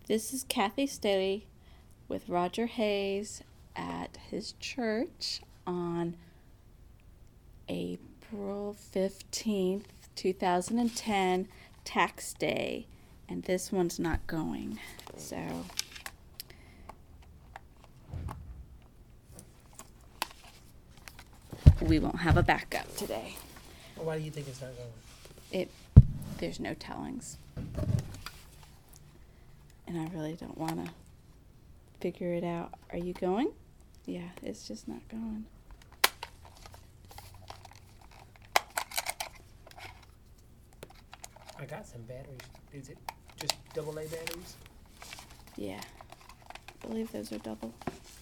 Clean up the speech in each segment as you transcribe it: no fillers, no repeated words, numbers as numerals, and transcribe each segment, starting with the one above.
This is Kathy Staley with Roger Hayes at his church on April 15th, 2010, tax day. And this one's not going, so we won't have a backup today. Well, why do you think it's not going? There's no tellings. And I really don't want to figure it out. Are you going? Yeah, it's just not going. I got some batteries. Is it just AA batteries? Yeah, I believe those are double.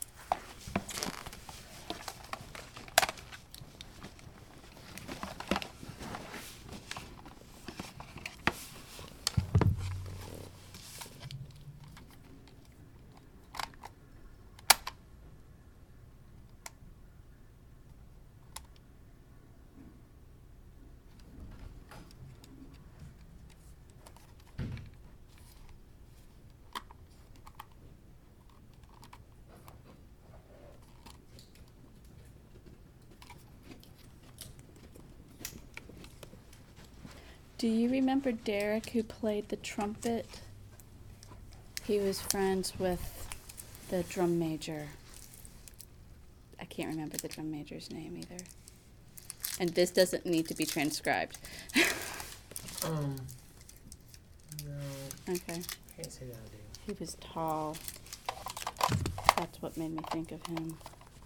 Do you remember Derek who played the trumpet? He was friends with the drum major. I can't remember the drum major's name either. And this doesn't need to be transcribed. No, Okay. can't say that I do. He was tall. That's what made me think of him.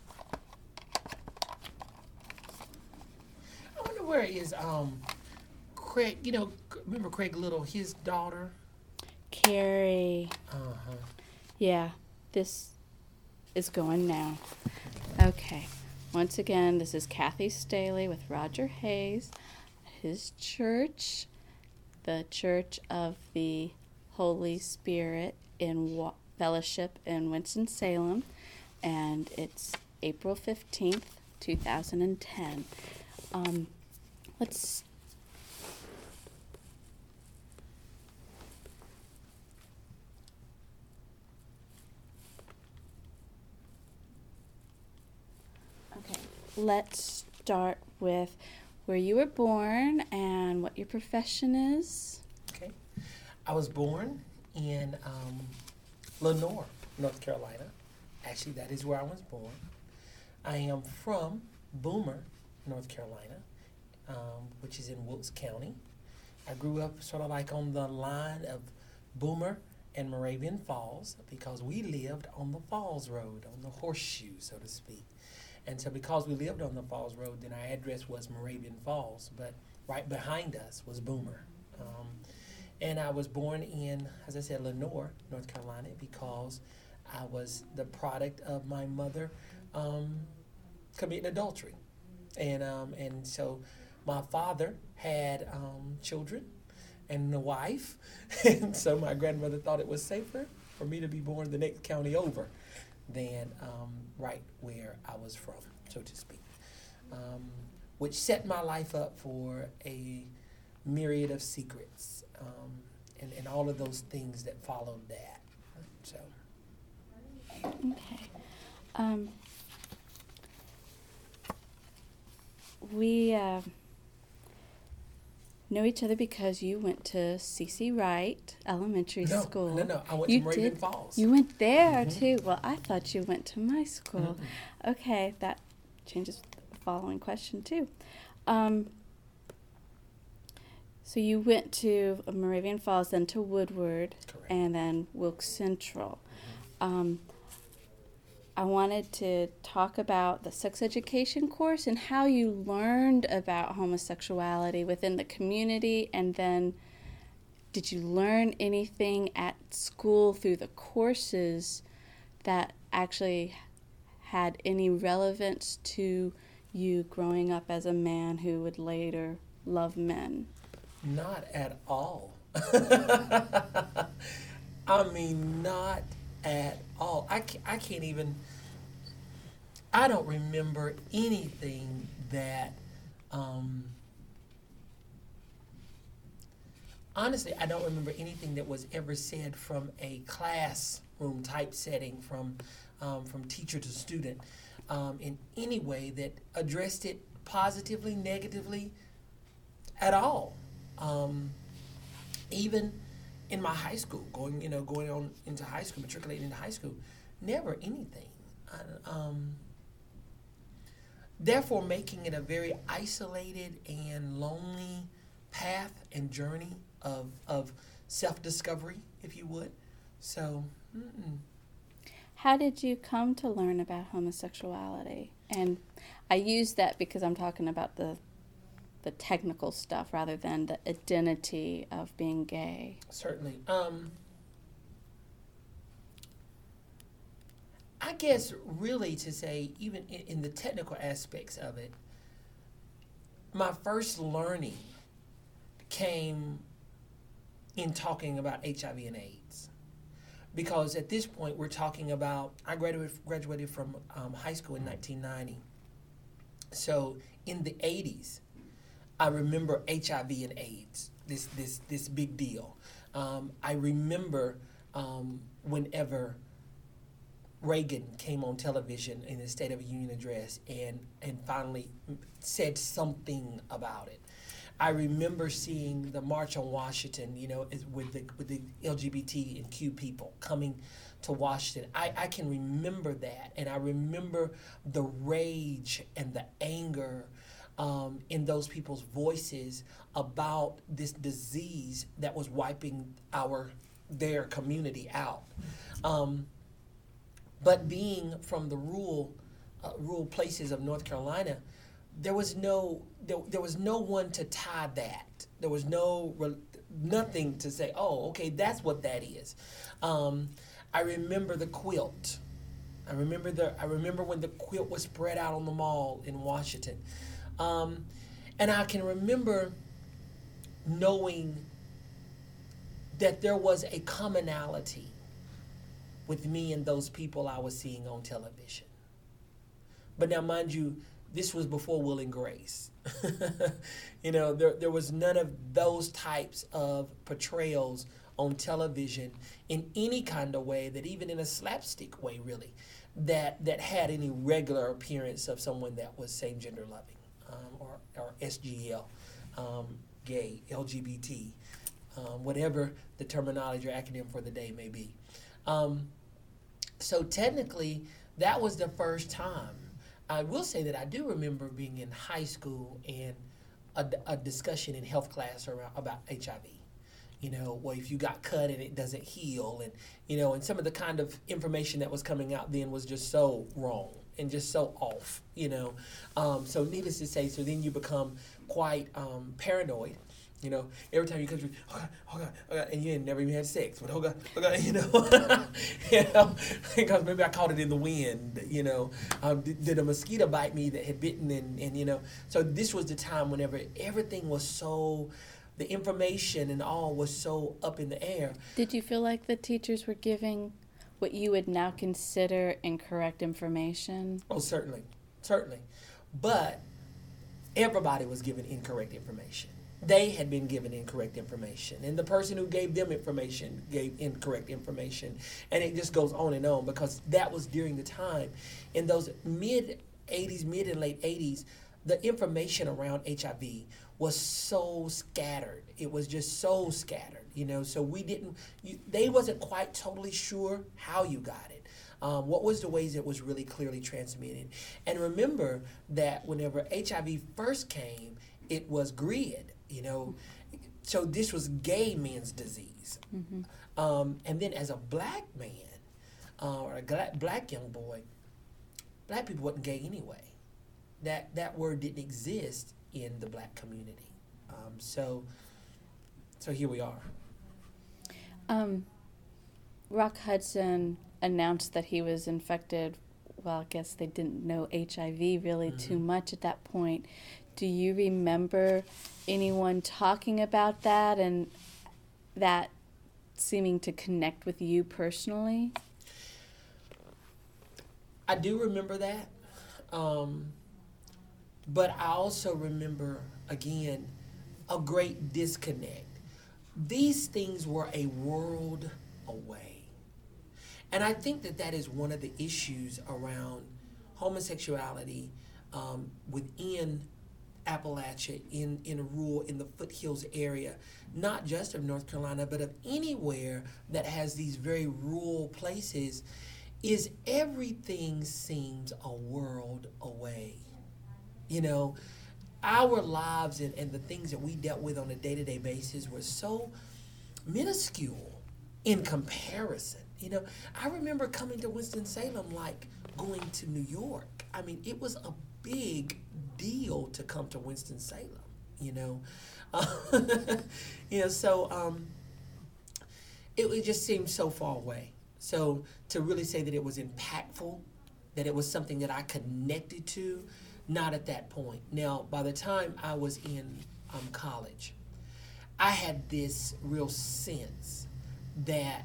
I wonder where is Craig? You know, remember Craig Little, his daughter? Carrie. Uh-huh. Yeah, this is going now. Okay. Once again, this is Kathy Staley with Roger Hayes, his church, the Church of the Holy Spirit in Fellowship in Winston-Salem, and it's April 15th, 2010. Let's Let's start with where you were born and what your profession is. Okay. I was born in Lenoir, North Carolina. Actually, that is where I was born. I am from Boomer, North Carolina, which is in Wilkes County. I grew up sort of like on the line of Boomer and Moravian Falls because we lived on the Falls Road, on the horseshoe, so to speak. And so because we lived on the Falls Road, then our address was Moravian Falls, but right behind us was Boomer. And I was born in, as I said, Lenoir, North Carolina, because I was the product of my mother committing adultery. And so my father had children and a wife, and so my grandmother thought it was safer for me to be born the next county over than right where I was from, so to speak, which set my life up for a myriad of secrets and all of those things that followed that. So. Okay. We know each other because you went to C.C. Wright Elementary School. No. I went You to Moravian did? Falls. You went there too. Well, I thought you went to my school. Okay, that changes the following question too. So you went to Moravian Falls, then to Woodward, Correct. and then Wilkes Central. I wanted to talk about the sex education course and how you learned about homosexuality within the community, and then did you learn anything at school through the courses that actually had any relevance to you growing up as a man who would later love men? Not at all. I mean, not at all. I can't even, I don't remember anything that honestly, I don't remember anything that was ever said from a classroom type setting, from teacher to student, in any way that addressed it positively, negatively, at all. Even in my high school, going on into high school, matriculating into high school, never anything. Therefore, making it a very isolated and lonely path and journey of self-discovery, if you would. So, How did you come to learn about homosexuality? And I use that because I'm talking about the technical stuff rather than the identity of being gay. certainly. I guess really to say, even in the technical aspects of it, my first learning came in talking about HIV and AIDS. Because at this point, we're talking about, I graduated from high school in 1990. So in the 80s, I remember HIV and AIDS, this big deal. I remember whenever Reagan came on television in his State of the Union address and finally said something about it. I remember seeing the March on Washington, with the LGBT and Q people coming to Washington. I can remember that, and I remember the rage and the anger in those people's voices about this disease that was wiping their community out. But being from the rural places of North Carolina, there was no one to tie that. There was nothing to say, oh, okay, that's what that is. I remember the quilt. I remember when the quilt was spread out on the mall in Washington. And I can remember knowing that there was a commonality with me and those people I was seeing on television. But now, mind you, this was before Will and Grace. There was none of those types of portrayals on television in any kind of way, that even in a slapstick way, really, that had any regular appearance of someone that was same-gender loving, or SGL, gay, LGBT, whatever the terminology or acronym for the day may be. So technically, that was the first time. I will say that I do remember being in high school and a discussion in health class about HIV. Well, if you got cut and it doesn't heal, and some of the kind of information that was coming out then was just so wrong and just so off. So needless to say, so then you become quite paranoid. Every time you come through, oh God, and you ain't never even had sex, but oh God, because maybe I caught it in the wind, did a mosquito bite me that had bitten, and so this was the time whenever everything was so, the information and all was so up in the air. Did you feel like the teachers were giving what you would now consider incorrect information? Oh, certainly, but everybody was given incorrect information. They had been given incorrect information, and the person who gave them information gave incorrect information, and it just goes on and on, because that was during the time in those mid and late 80s, the information around HIV was so scattered. It was just so scattered, so they wasn't quite totally sure how you got it. What was the ways it was really clearly transmitted. And remember that whenever HIV first came, it was GRID. So this was gay men's disease. Mm-hmm. And then as a black man, or a black young boy, black people wasn't gay anyway. That word didn't exist in the black community. So here we are. Rock Hudson announced that he was infected. Well, I guess they didn't know HIV really too much at that point. Do you remember anyone talking about that and that seeming to connect with you personally? I do remember that. But I also remember, again, a great disconnect these things were a world away. And I think that that is one of the issues around homosexuality within Appalachia, in the foothills area, not just of North Carolina, but of anywhere that has these very rural places, is everything seems a world away. You know, our lives and the things that we dealt with on a day-to-day basis were so minuscule in comparison. You know, I remember coming to Winston-Salem like going to New York. I mean, it was a big deal to come to Winston-Salem, you know. So it just seemed so far away. So to really say that it was impactful, that it was something that I connected to, not at that point. Now, by the time I was in college, I had this real sense that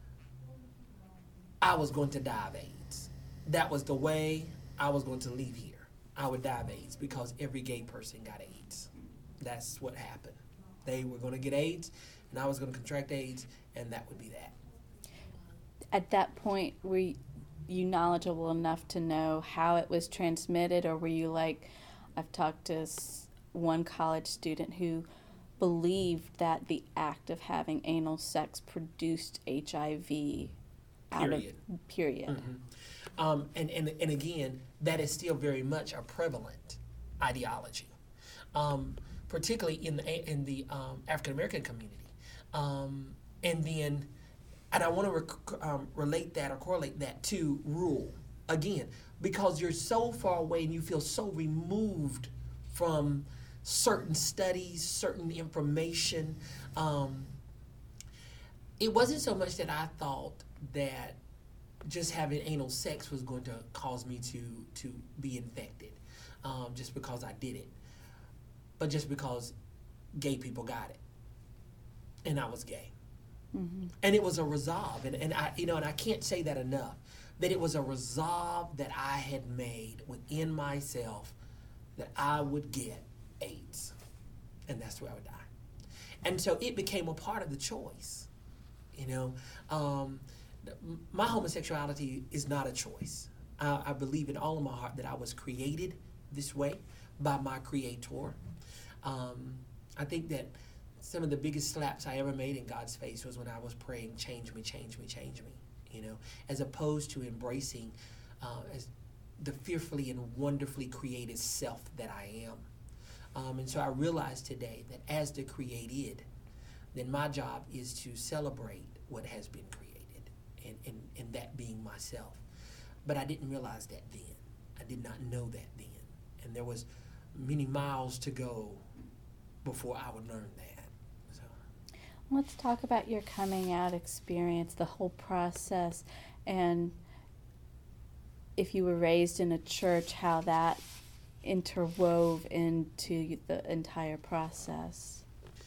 I was going to die of AIDS. That was the way I was going to leave here. I would die of AIDS because every gay person got AIDS. That's what happened. They were going to get AIDS, and I was going to contract AIDS, and that would be that. At that point, were you knowledgeable enough to know how it was transmitted, or were you like, I've talked to one college student who believed that the act of having anal sex produced HIV period. Mm-hmm. And again, that is still very much a prevalent ideology, particularly in the African American community. And I want to relate that or correlate that to rural, again, because you're so far away and you feel so removed from certain studies, certain information. It wasn't so much that I thought that just having anal sex was going to cause me to be infected, just because I did it, but just because gay people got it, and I was gay. Mm-hmm. And it was a resolve, and I can't say that enough, that it was a resolve that I had made within myself that I would get AIDS, and that's where I would die. And so it became a part of the choice. My homosexuality is not a choice. I believe in all of my heart that I was created this way by my Creator. I think that some of the biggest slaps I ever made in God's face was when I was praying, change me, change me, change me, as opposed to embracing as the fearfully and wonderfully created self that I am. And so I realize today that as the created, then my job is to celebrate what has been created, and that being myself. But I didn't realize that then. I did not know that then. And there was many miles to go before I would learn that. Let's talk about your coming out experience, the whole process, and if you were raised in a church, how that interwove into the entire process.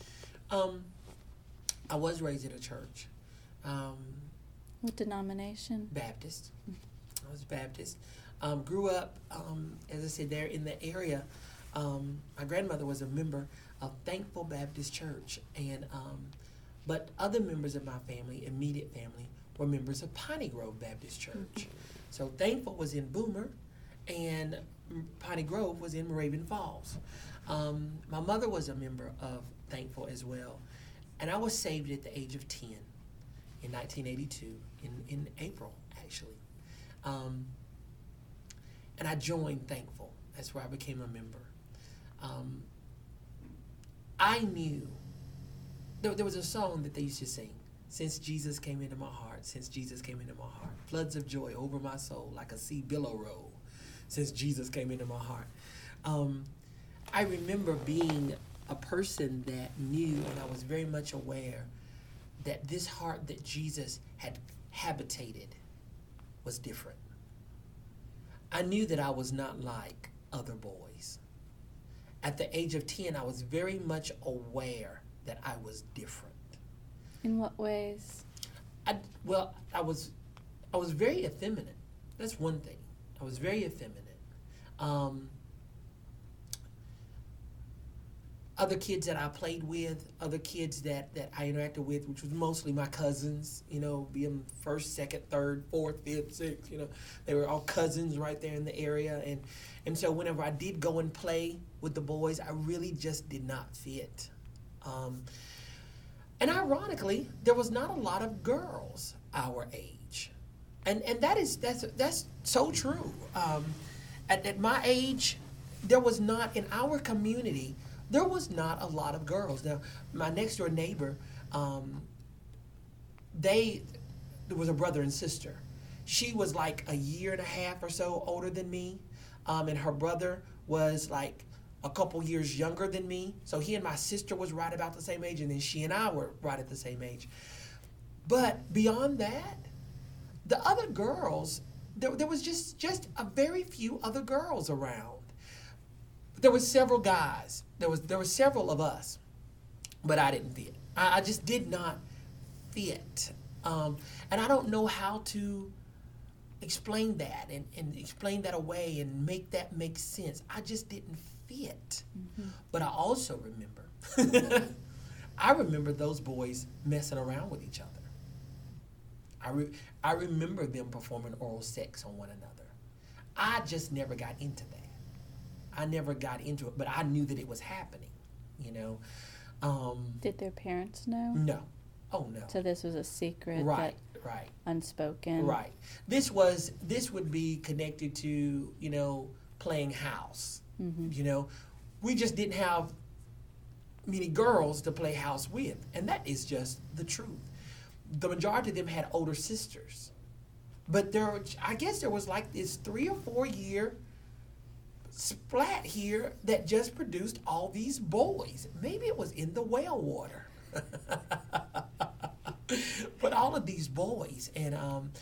I was raised in a church. What denomination? Baptist. I was Baptist. Grew up, as I said, there in the area. My grandmother was a member of Thankful Baptist Church, and but other members of my family, immediate family, were members of Piney Grove Baptist Church. Mm-hmm. So Thankful was in Boomer, and Piney Grove was in Raven Falls. My mother was a member of Thankful as well, and I was saved at the age of 10 in 1982, in April, actually. And I joined Thankful. That's where I became a member. I knew, there was a song that they used to sing, since Jesus came into my heart, since Jesus came into my heart, floods of joy over my soul like a sea billow roll, since Jesus came into my heart. I remember being a person that knew, and I was very much aware, that this heart that Jesus had habitated was different. I knew that I was not like other boys. At the age of 10, I was very much aware that I was different. In what ways? I was very effeminate. That's one thing. I was very effeminate. other kids that I played with, other kids that I interacted with, which was mostly my cousins, being first, second, third, fourth, fifth, sixth, they were all cousins right there in the area. And so whenever I did go and play with the boys, I really just did not fit. And ironically, there was not a lot of girls our age. And that's so true. At my age, there was not, in our community, there was not a lot of girls. Now, my next door neighbor, there was a brother and sister. She was like a year and a half or so older than me, and her brother was like a couple years younger than me. So he and my sister was right about the same age, and then she and I were right at the same age. But beyond that, the other girls, there was just a very few other girls around. There were several guys. There were several of us, but I didn't fit. I just did not fit. And I don't know how to explain that and explain that away and make that make sense. I just didn't fit. Mm-hmm. But I also remember, I remember those boys messing around with each other. I remember them performing oral sex on one another. I just never got into that. I never got into it, but I knew that it was happening, Did their parents know? No. Oh, no. So this was a secret, right. Unspoken. Right. This would be connected to, playing house. Mm-hmm. We just didn't have many girls to play house with, and that is just the truth. The majority of them had older sisters, but I guess there was like this 3 or 4 year splat here that just produced all these boys. Maybe it was in the well water. But all of these boys, and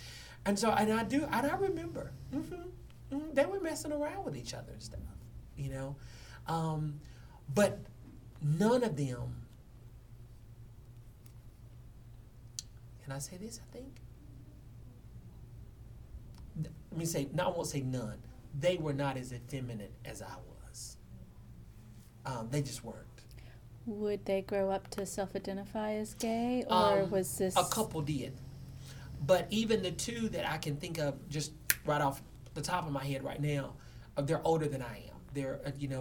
I remember they were messing around with each other and stuff, but none of them, can I say this, I think? Let me say, no, I won't say none. They were not as effeminate as I was. They just weren't. Would they grow up to self-identify as gay, or was this... A couple did. But even the two that I can think of just right off the top of my head right now, they're older than I am. They're,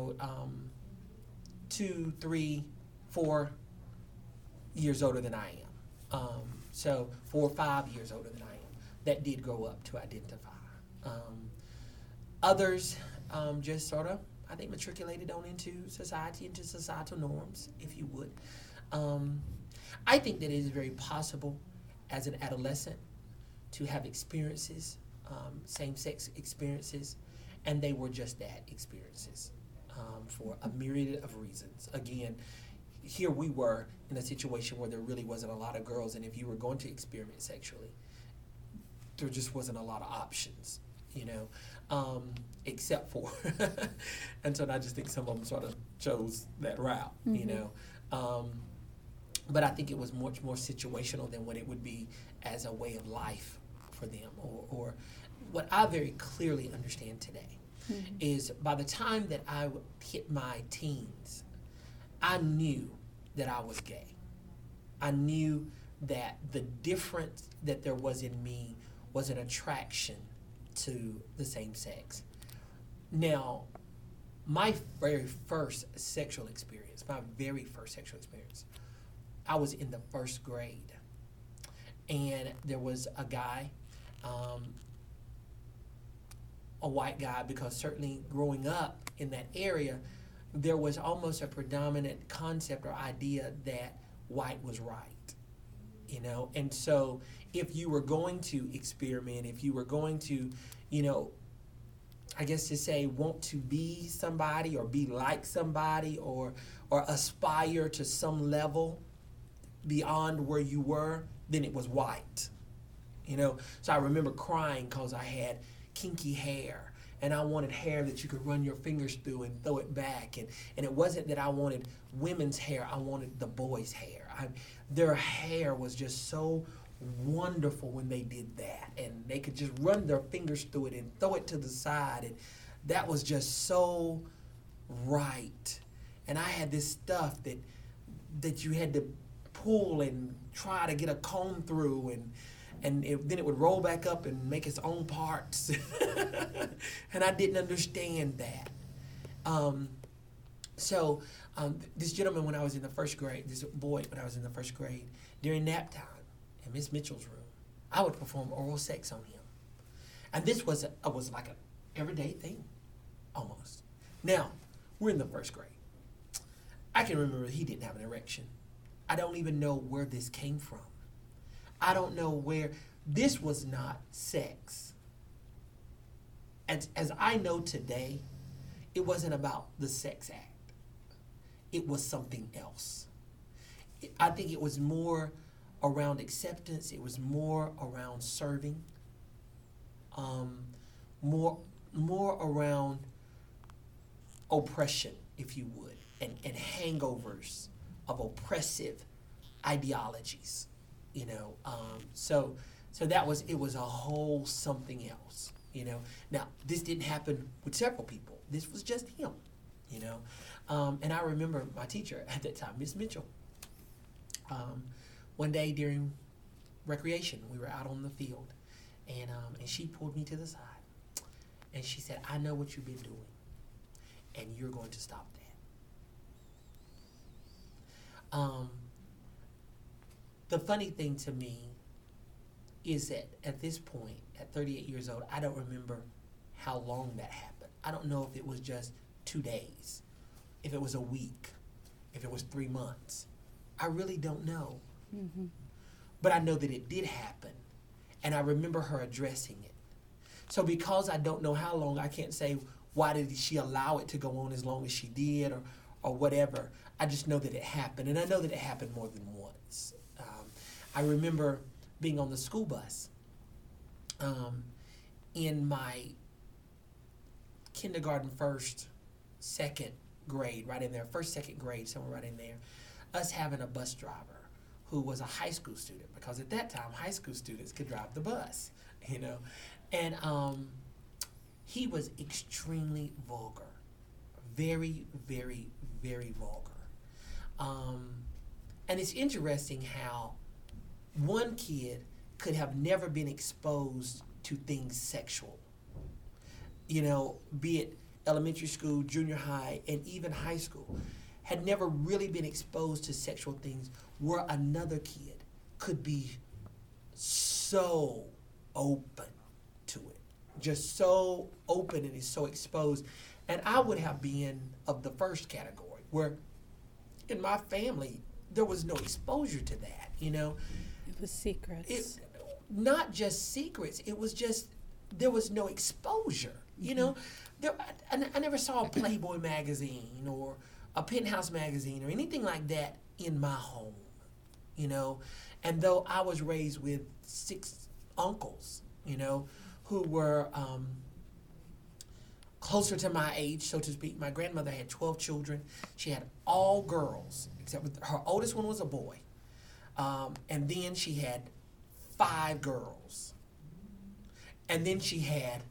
2, 3, 4 years older than I am. So 4 or 5 years older than I am. That did grow up to identify. Others just sort of, I think, matriculated on into society, into societal norms, if you would. I think that it is very possible as an adolescent to have experiences, same-sex experiences, and they were just that, experiences, for a myriad of reasons. Again, here we were in a situation where there really wasn't a lot of girls, and if you were going to experiment sexually, there just wasn't a lot of options, except for, and so I just think some of them sort of chose that route, mm-hmm. But I think it was much more situational than what it would be as a way of life for them, or what I very clearly understand today mm-hmm. is by the time that I hit my teens, I knew that I was gay. I knew that the difference that there was in me was an attraction to the same sex. Now, my very first sexual experience, I was in the first grade. And there was a guy, a white guy, because certainly growing up in that area, there was almost a predominant concept or idea that white was right. And so if you were going to experiment, if you were going to, I guess to say want to be somebody or be like somebody or aspire to some level beyond where you were, then it was white. So I remember crying because I had kinky hair and I wanted hair that you could run your fingers through and throw it back. And it wasn't that I wanted women's hair, I wanted the boys' hair. Their hair was just so wonderful when they did that. And they could just run their fingers through it and throw it to the side. And that was just so right. and I had this stuff that you had to pull and try to get a comb through, and then it would roll back up and make its own parts. And I didn't understand that. This gentleman, when I was in the first grade, this boy, when I was in the first grade, during nap time in Miss Mitchell's room, I would perform oral sex on him. And this was like an everyday thing, almost. Now, we're in the first grade. I can remember he didn't have an erection. I don't even know where this came from. I don't know where. This was not sex. As I know today, it wasn't about the sex act. It was something else. I think it was more around acceptance. It was more around serving. More around oppression, if you would, and hangovers of oppressive ideologies, you know. So it was a whole something else, you know. Now, this didn't happen with several people. This was just him, you know. And I remember my teacher at that time, Miss Mitchell. One day during recreation, we were out on the field, and she pulled me to the side, and she said, "I know what you've been doing, and you're going to stop that." The funny thing to me is that at this point, at 38 years old, I don't remember how long that happened. I don't know if it was just 2 days, if it was a week, if it was 3 months. I really don't know. Mm-hmm. But I know that it did happen, and I remember her addressing it. So because I don't know how long, I can't say why did she allow it to go on as long as she did or whatever. I just know that it happened, and I know that it happened more than once. I remember being on the school bus in my kindergarten, first, second grade, right in there, first, second grade, somewhere right in there, us having a bus driver who was a high school student, because at that time, high school students could drive the bus, you know. And he was extremely vulgar, very, very, very vulgar. And it's interesting how one kid could have never been exposed to things sexual, you know, be it elementary school, junior high, and even high school, had never really been exposed to sexual things, where another kid could be so open to it, just so open and is so exposed. And I would have been of the first category, where in my family, there was no exposure to that, you know. It was secrets. Not just secrets, it was just, there was no exposure, you know. I never saw a Playboy magazine or a Penthouse magazine or anything like that in my home, you know. And though I was raised with 6 uncles, you know, who were closer to my age, so to speak. My grandmother had 12 children. She had all girls, except her oldest one was a boy. And then she had 5 girls. And then she had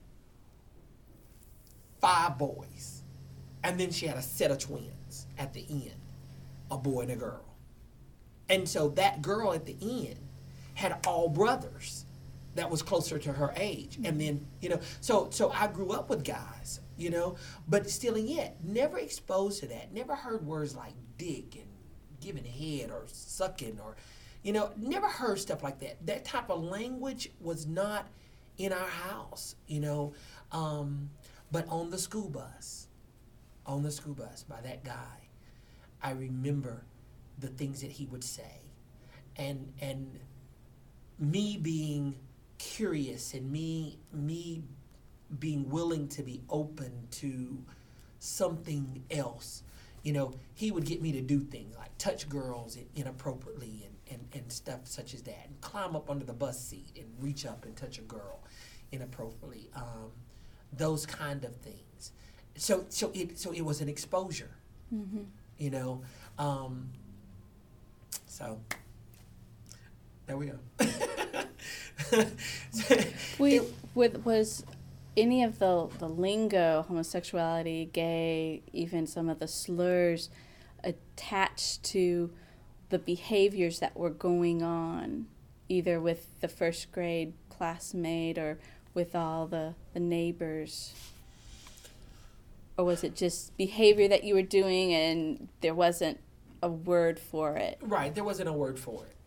5 boys. And then she had a set of twins at the end, a boy and a girl. And so that girl at the end had all brothers that was closer to her age. And then, you know, so I grew up with guys, you know, but still and yet, never exposed to that. Never heard words like dick and giving head or sucking or, you know, never heard stuff like that. That type of language was not in our house, you know. But on the school bus by that guy, I remember the things that he would say. And me being curious and me being willing to be open to something else. You know, he would get me to do things like touch girls inappropriately and stuff such as that, and climb up under the bus seat and reach up and touch a girl inappropriately. Those kind of things. So it was an exposure. Mm-hmm. You know. So there we go. any of the lingo, homosexuality, gay, even some of the slurs attached to the behaviors that were going on, either with the first grade classmate or with all the neighbors? Or was it just behavior that you were doing and there wasn't a word for it? Right, there wasn't a word for it.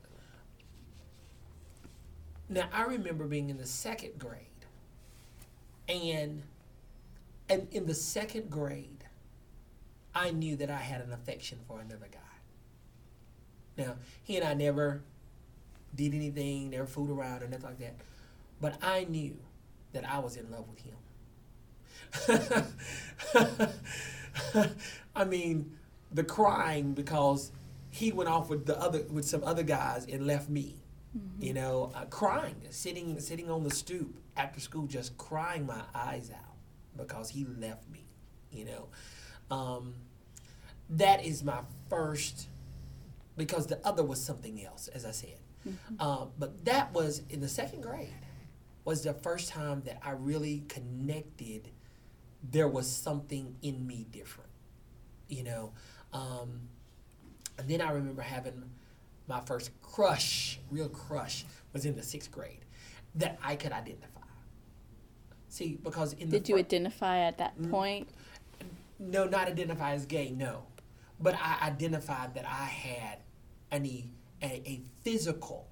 Now, I remember being in the second grade, and in the second grade, I knew that I had an affection for another guy. Now, he and I never did anything, never fooled around or nothing like that, but I knew that I was in love with him. I mean, the crying because he went off with some other guys and left me. Mm-hmm. Crying, sitting on the stoop after school, just crying my eyes out because he left me. That is my first, because the other was something else, as I said. Mm-hmm. But that was in the second grade. Was the first time that I really connected. There was something in me different, And then I remember having my first real crush, was in the sixth grade, that I could identify. See, because Did you identify at that point? No, not identify as gay, no. But I identified that I had a physical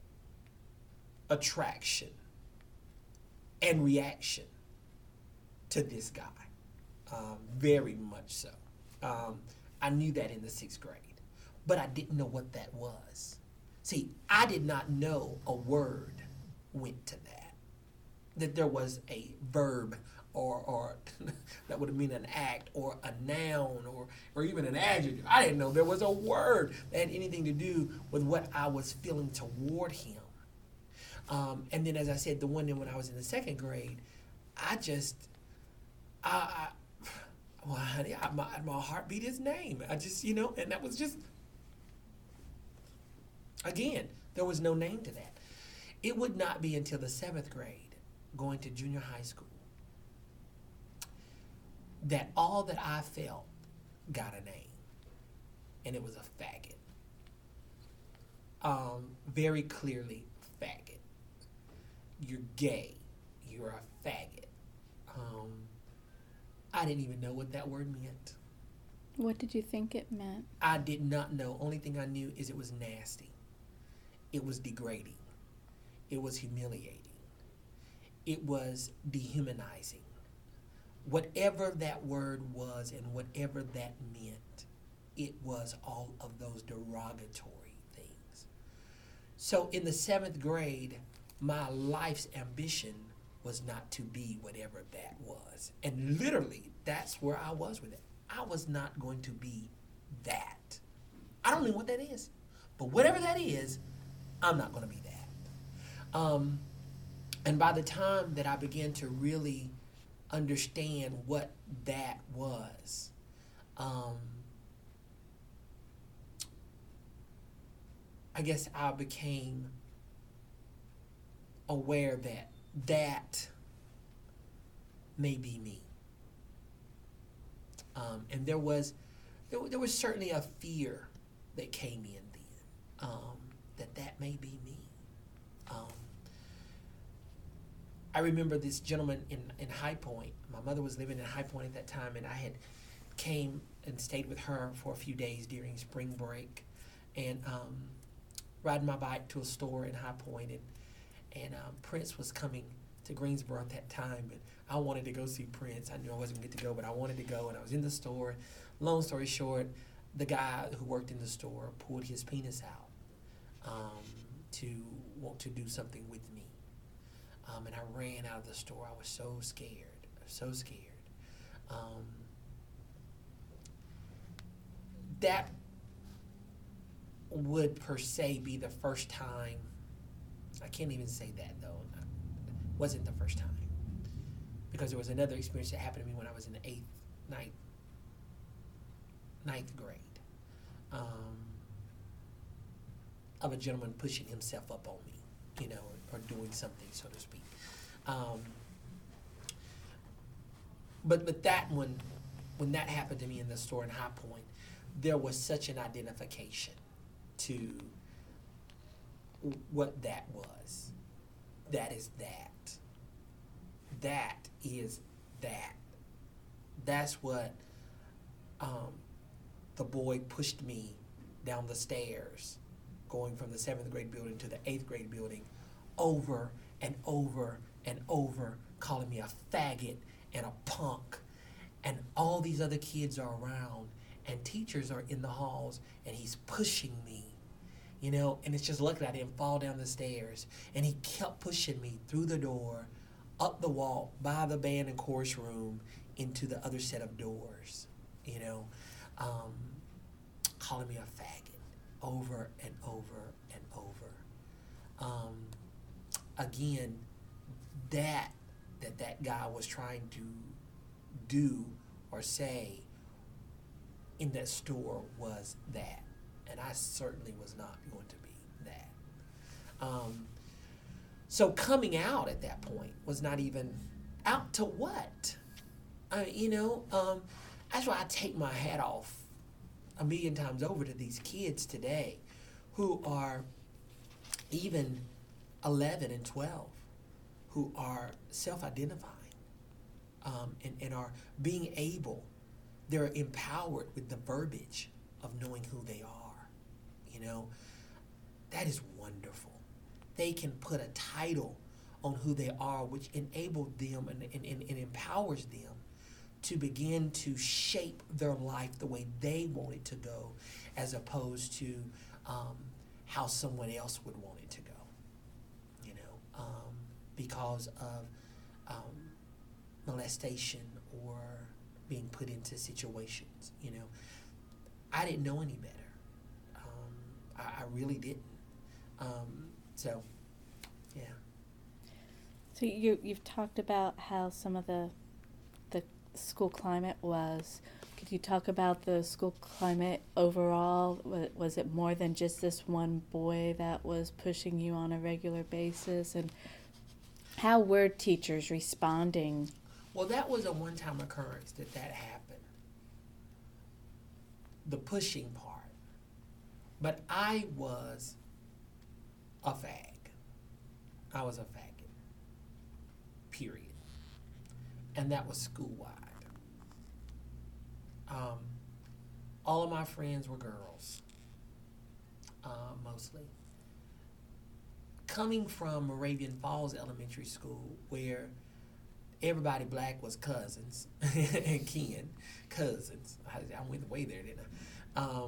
attraction and reaction to this guy, very much so. I knew that in the sixth grade, but I didn't know what that was. See, I did not know a word went to that there was a verb or that would mean an act or a noun or even an adjective. I didn't know there was a word that had anything to do with what I was feeling toward him. And then, as I said, the one when I was in the second grade, honey, my heart beat his name. I just, and that was just, again, there was no name to that. It would not be until the seventh grade, going to junior high school, that all that I felt got a name, and it was a faggot. Very clearly, faggot. You're gay. You're a faggot. I didn't even know what that word meant. What did you think it meant? I did not know. Only thing I knew is it was nasty. It was degrading. It was humiliating. It was dehumanizing. Whatever that word was and whatever that meant, it was all of those derogatory things. So in the seventh grade, my life's ambition was not to be whatever that was. And literally, that's where I was with it. I was not going to be that. I don't know what that is. But whatever that is, I'm not going to be that. And by the time that I began to really understand what that was, I guess I became aware that may be me. And there was certainly a fear that came in then, that may be me. I remember this gentleman in High Point. My mother was living in High Point at that time, and I had came and stayed with her for a few days during spring break, and riding my bike to a store in High Point, and Prince was coming to Greensboro at that time, and I wanted to go see Prince. I knew I wasn't going to get to go, but I wanted to go, and I was in the store. Long story short, the guy who worked in the store pulled his penis out to want to do something with me. And I ran out of the store. I was so scared. That would per se be the first time. I can't even say that though. It wasn't the first time, because there was another experience that happened to me when I was in the ninth grade, of a gentleman pushing himself up on me, or doing something, so to speak. but that one, when that happened to me in the store in High Point, there was such an identification to what that was. That is that. That is that. That's what the boy pushed me down the stairs, going from the 7th grade building to the 8th grade building, over and over and over, calling me a faggot and a punk. And all these other kids are around, and teachers are in the halls, and he's pushing me, you know, and it's just lucky I didn't fall down the stairs. And he kept pushing me through the door, up the walk, by the band and chorus room, into the other set of doors, you know, calling me a faggot over and over and over. Again, that guy was trying to do or say in that store was that. And I certainly was not going to be that. So coming out at that point was not even out to what? That's why I take my hat off a million times over to these kids today who are even 11 and 12, who are self-identifying and are being able, they're empowered with the verbiage of knowing who they are. You know, that is wonderful. They can put a title on who they are, which enables them and empowers them to begin to shape their life the way they want it to go, as opposed to how someone else would want it to go, you know, because of molestation or being put into situations, you know. I didn't know any better. I really didn't. So, yeah. So you've talked about how some of the school climate was. Could you talk about the school climate overall? Was it more than just this one boy that was pushing you on a regular basis? And how were teachers responding? Well, that was a one-time occurrence that happened. The pushing part. But I was a fag. I was a faggot. Period. And that was school-wide. All of my friends were girls, mostly. Coming from Moravian Falls Elementary School, where everybody black was cousins and kin, cousins. I went way there, didn't I?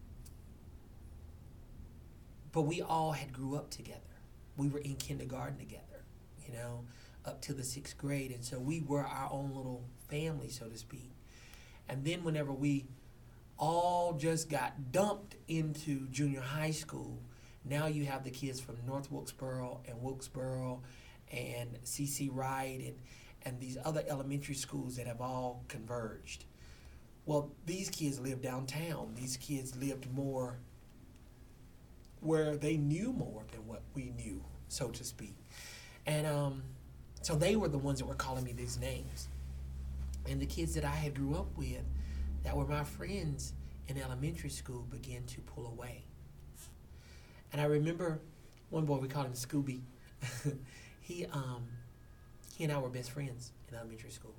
But we all had grew up together. We were in kindergarten together, you know, up to the 6th grade. And so we were our own little family, so to speak. And then whenever we all just got dumped into junior high school, now you have the kids from North Wilkesboro and C.C. Wright and these other elementary schools that have all converged. Well, these kids lived downtown. These kids lived more where they knew more than what we knew, so to speak. And so they were the ones that were calling me these names. And the kids that I had grew up with, that were my friends in elementary school, began to pull away. And I remember one boy, we called him Scooby. He and I were best friends in elementary school.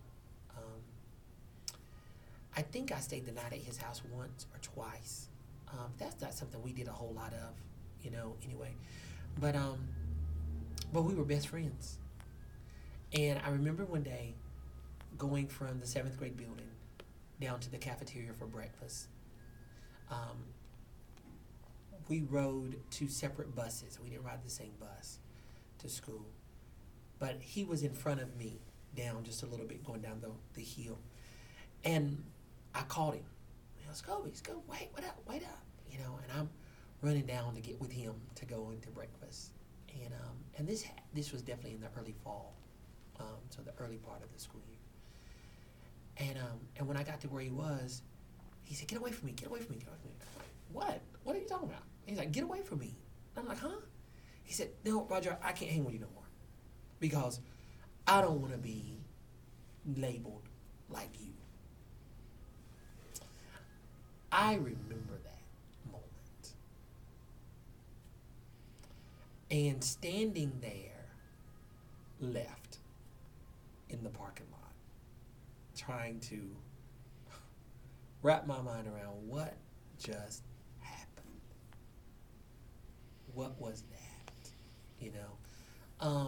I think I stayed the night at his house once or twice. That's not something we did a whole lot of, you know, anyway. But we were best friends. And I remember one day going from the 7th grade building down to the cafeteria for breakfast. We rode 2 separate buses. We didn't ride the same bus to school. But he was in front of me, down just a little bit, going down the hill. And I called him. Scooby, wait up. You know, and I'm running down to get with him to go into breakfast. And this was definitely in the early fall, so the early part of the school year. And when I got to where he was, he said, get away from me. I'm like, what? What are you talking about? He's like, get away from me. I'm like, huh? He said, no, Roger, I can't hang with you no more because I don't want to be labeled like you. I remember that moment. And standing there, left in the parking lot, trying to wrap my mind around what just happened. What was that? You know?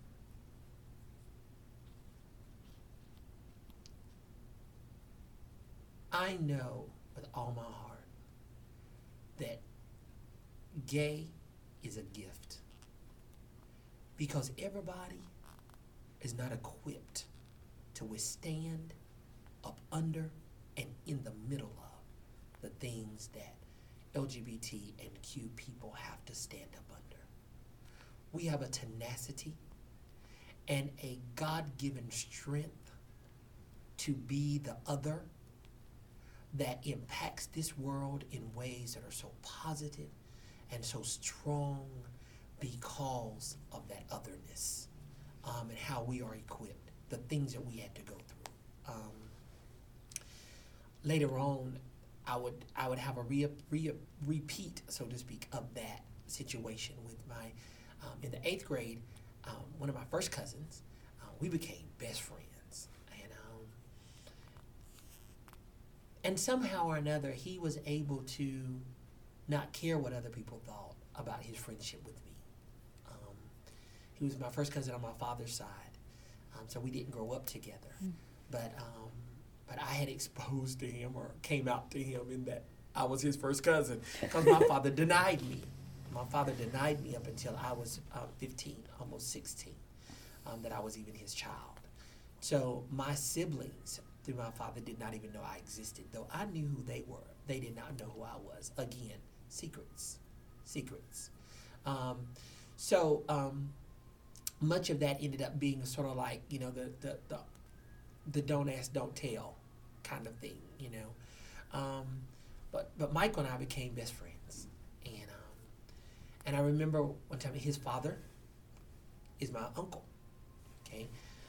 I know with all my heart that gay is a gift because everybody is not equipped to withstand up under and in the middle of the things that LGBT and Q people have to stand up under. We have a tenacity and a God-given strength to be the other that impacts this world in ways that are so positive and so strong because of that otherness, and how we are equipped, the things that we had to go through. Later on, I would have a repeat, so to speak, of that situation with my, in the 8th grade, one of my first cousins, we became best friends. And somehow or another, he was able to not care what other people thought about his friendship with me. He was my first cousin on my father's side, so we didn't grow up together. But I had exposed to him or came out to him in that I was his first cousin because my father denied me. My father denied me up until I was 15, almost 16, that I was even his child. So my siblings, through my father, did not even know I existed, though I knew who they were. They did not know who I was. Again, secrets. Much of that ended up being sort of like, you know, the don't ask, don't tell kind of thing, you know. But Michael and I became best friends, and I remember one time his father is my uncle. Okay.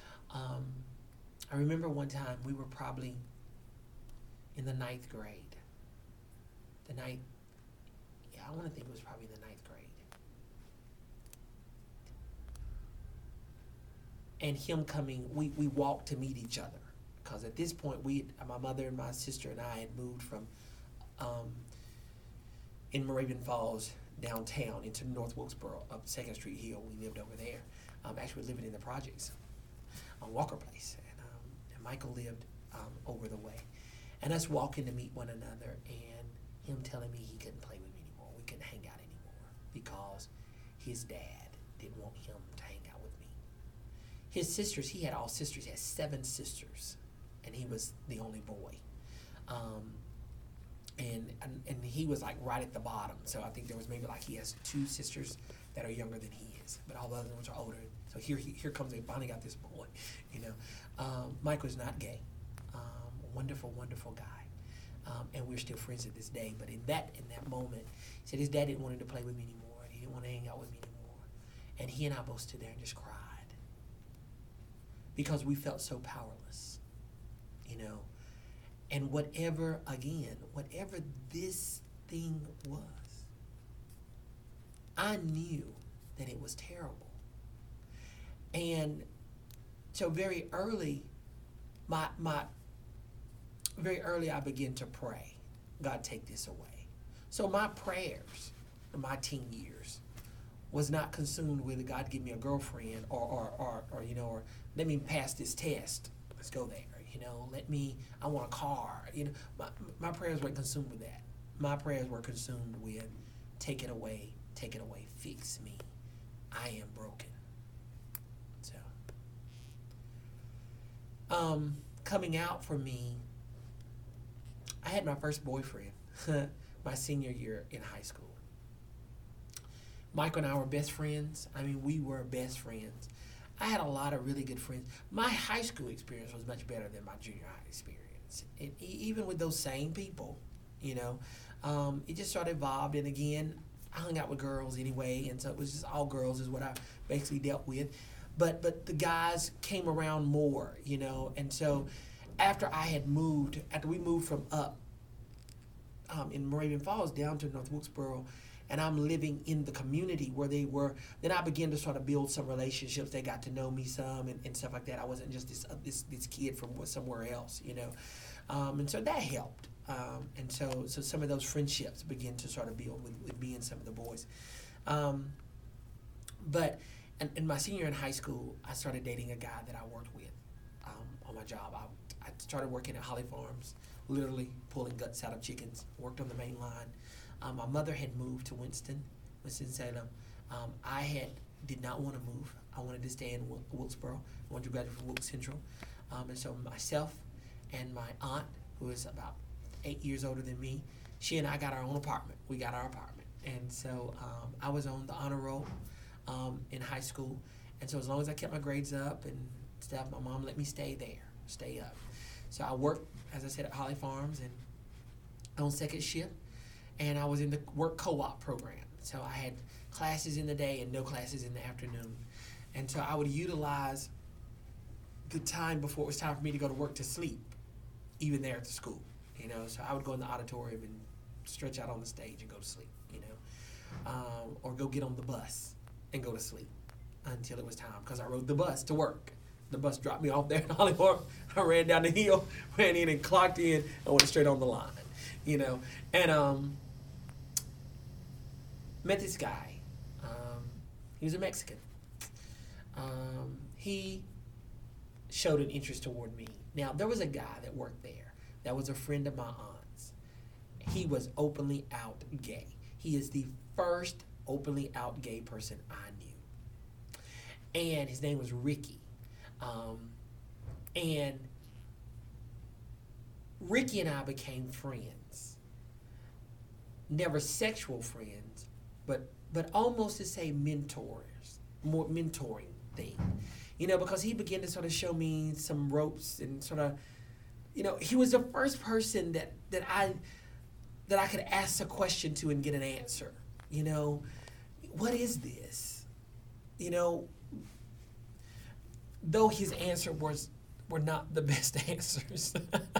I remember one time we were probably in the 9th grade. I want to think it was probably the 9th grade. And him coming, we walked to meet each other. Because at this point, my mother and my sister and I had moved from in Moravian Falls downtown into North Wilkesboro, up 2nd Street Hill. We lived over there. Actually living in the projects on Walker Place. And Michael lived over the way. And us walking to meet one another and him telling me he couldn't play with me anymore. We couldn't hang out anymore because his dad didn't want him to hang out with me. His sisters, he had all sisters. He had 7 sisters, and he was the only boy. And he was like right at the bottom. So I think there was maybe like he has 2 sisters that are younger than he is, but all the other ones are older. So here comes they finally got this boy, you know. Michael's not gay. Wonderful, wonderful guy. And we're still friends to this day. But in that moment, he said his dad didn't want him to play with me anymore. And he didn't want to hang out with me anymore. And he and I both stood there and just cried. Because we felt so powerless, you know. And whatever this thing was, I knew that it was terrible. And so very early I began to pray, God, take this away. So my prayers in my teen years was not consumed with God give me a girlfriend or you know, or let me pass this test. Let's go there. You know, I want a car. You know, my prayers weren't consumed with that. My prayers were consumed with take it away, fix me. I am broken. So, coming out for me, I had my first boyfriend my senior year in high school. Michael and I were best friends. I mean, we were best friends. I had a lot of really good friends. My high school experience was much better than my junior high experience. Even with those same people, you know, it just sort of evolved. And again, I hung out with girls anyway, and so it was just all girls is what I basically dealt with. But the guys came around more, you know, and so after we moved from up in Moravian Falls down to North Wilkesboro, and I'm living in the community where they were, then I began to sort of build some relationships. They got to know me some and stuff like that. I wasn't just this kid from somewhere else, and so that helped. And so some of those friendships began to sort of build with me and some of the boys. But in my senior year in high school, I started dating a guy that I worked with on my job. I started working at Holly Farms, literally pulling guts out of chickens, worked on the main line. My mother had moved to Winston-Salem. I did not want to move. I wanted to stay in Wilkesboro. I wanted to graduate from Wilkes Central. And so myself and my aunt, who is about 8 years older than me, she and I got our own apartment. We got our apartment. And so I was on the honor roll in high school. And so as long as I kept my grades up and stuff, my mom let me stay up. So I worked, as I said, at Holly Farms and on second shift. And I was in the work co-op program. So I had classes in the day and no classes in the afternoon. And so I would utilize the time before it was time for me to go to work to sleep, even there at the school. So I would go in the auditorium and stretch out on the stage and go to sleep, or go get on the bus and go to sleep until it was time, because I rode the bus to work. The bus dropped me off there in Hollywood. I ran down the hill, ran in and clocked in, and went straight on the line, and met this guy. He was a Mexican. He showed an interest toward me. Now, there was a guy that worked there that was a friend of my aunt's. He was openly out gay. He is the first openly out gay person I knew. And his name was Ricky. And Ricky and I became friends. Never sexual friends, but almost to say mentors, more mentoring thing. Because he began to sort of show me some ropes and sort of, he was the first person that I could ask a question to and get an answer. What is this? Though his answer were not the best answers.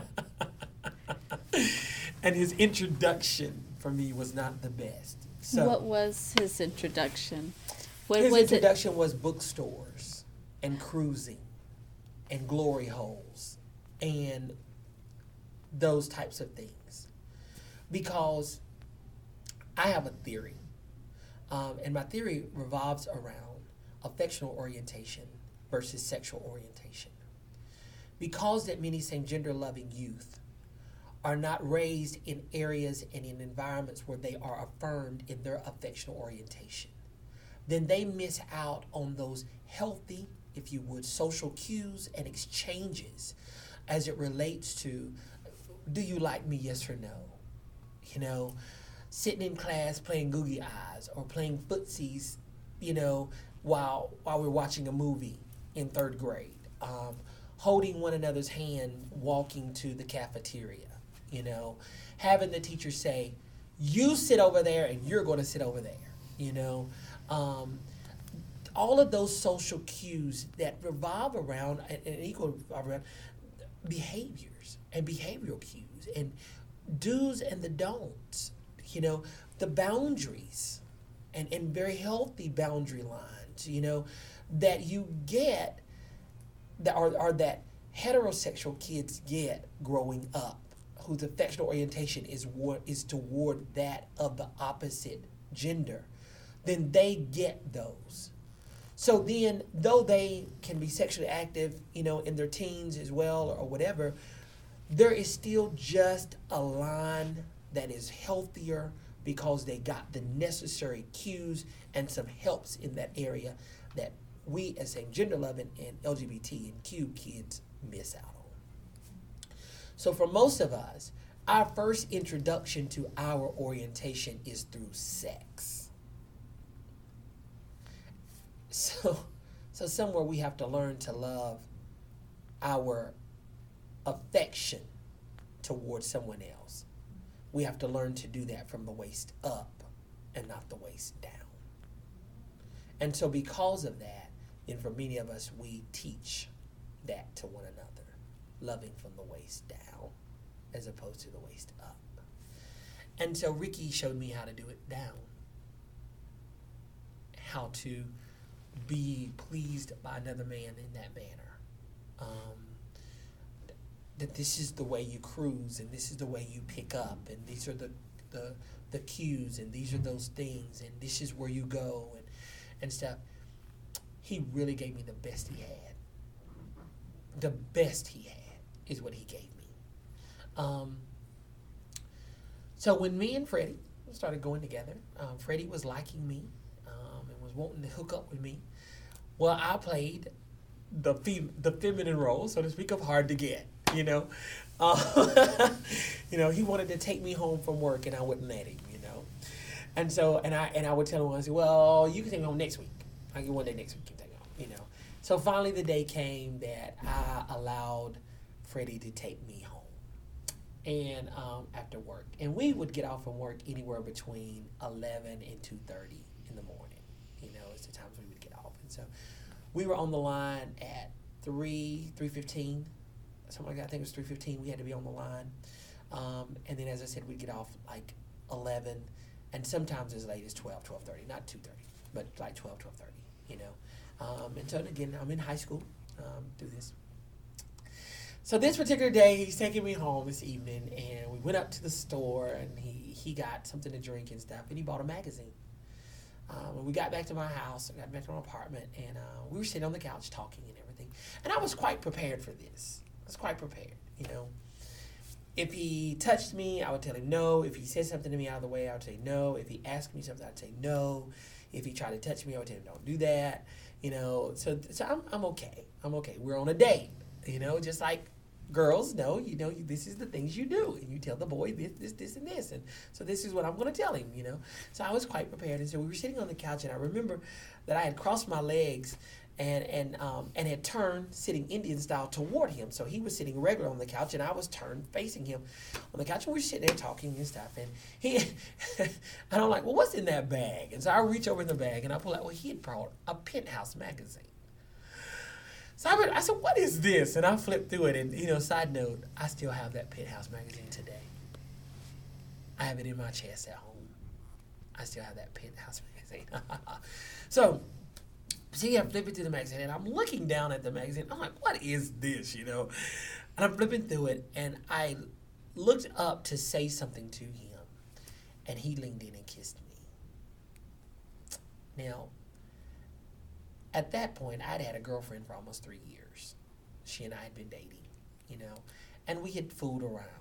And his introduction for me was not the best. So what was his introduction? His introduction was bookstores and cruising and glory holes and those types of things. Because I have a theory, and my theory revolves around affectional orientation versus sexual orientation. Because that many same-gender loving youth are not raised in areas and in environments where they are affirmed in their affectional orientation, then they miss out on those healthy, if you would, social cues and exchanges as it relates to, do you like me, yes or no? Sitting in class playing Googie Eyes or playing footsies, while we're watching a movie in third grade. Holding one another's hand, walking to the cafeteria, having the teacher say, you sit over there and you're going to sit over there, all of those social cues that revolve around and equal around behaviors and behavioral cues and do's and the don'ts, the boundaries and very healthy boundary lines, that you get that are that heterosexual kids get growing up, whose affectional orientation is toward that of the opposite gender, then they get those. So then, though they can be sexually active, in their teens as well or whatever, there is still just a line that is healthier because they got the necessary cues and some helps in that area that we as same gender loving and LGBT and Q kids miss out on. So for most of us, our first introduction to our orientation is through sex. So somewhere we have to learn to love our affection towards someone else. We have to learn to do that from the waist up and not the waist down. And so because of that, then for many of us, we teach that to one another. loving from the waist down as opposed to the waist up. And so Ricky showed me how to do it down, how to be pleased by another man in that manner. That this is the way you cruise, and this is the way you pick up, and these are the cues, and these are those things, and this is where you go, and stuff. He really gave me the best he had. The best he had is what he gave me. So when me and Freddie started going together, Freddie was liking me and was wanting to hook up with me. Well, I played the feminine role, so to speak, of hard to get. You know, he wanted to take me home from work, and I wouldn't let him. And so, and I would tell him, I said, well, you can take me home next week. I get one day next week, you can take me home. So finally, the day came that I allowed Freddie to take me home, and after work, and we would get off from work anywhere between 11 and 2:30 in the morning. It's the times we would get off, and so we were on the line at 3:15. Something like that. I think it was 3:15. We had to be on the line. And then, as I said, we'd get off like 11, and sometimes as late as 12, 12:30. Not 2:30, but like 12, 12:30, And so, again, I'm in high school through this. So this particular day, he's taking me home this evening, and we went up to the store, and he got something to drink and stuff, and he bought a magazine. When we got back to my house, I got back to my apartment, and we were sitting on the couch talking and everything. And I was quite prepared for this. I was quite prepared, If he touched me, I would tell him no. If he said something to me out of the way, I would say no. If he asked me something, I'd say no. If he tried to touch me, I would tell him don't do that. So I'm okay. I'm okay. We're on a date, just like girls know, this is the things you do. And you tell the boy this, and this. And so this is what I'm going to tell him, So I was quite prepared. And so we were sitting on the couch, and I remember that I had crossed my legs and had turned sitting Indian style toward him. So he was sitting regular on the couch, and I was turned facing him on the couch. And we were sitting there talking and stuff. And and I'm like, well, what's in that bag? And so I reach over in the bag, and I pull out, well, he had brought a Penthouse magazine. So I said, what is this? And I flipped through it, and, side note, I still have that Penthouse magazine today. I have it in my chest at home. I still have that Penthouse magazine. So I'm flipping through the magazine, and I'm looking down at the magazine. I'm like, what is this, And I'm flipping through it, and I looked up to say something to him, and he leaned in and kissed me. Now, at that point, I'd had a girlfriend for almost 3 years. She and I had been dating, and we had fooled around.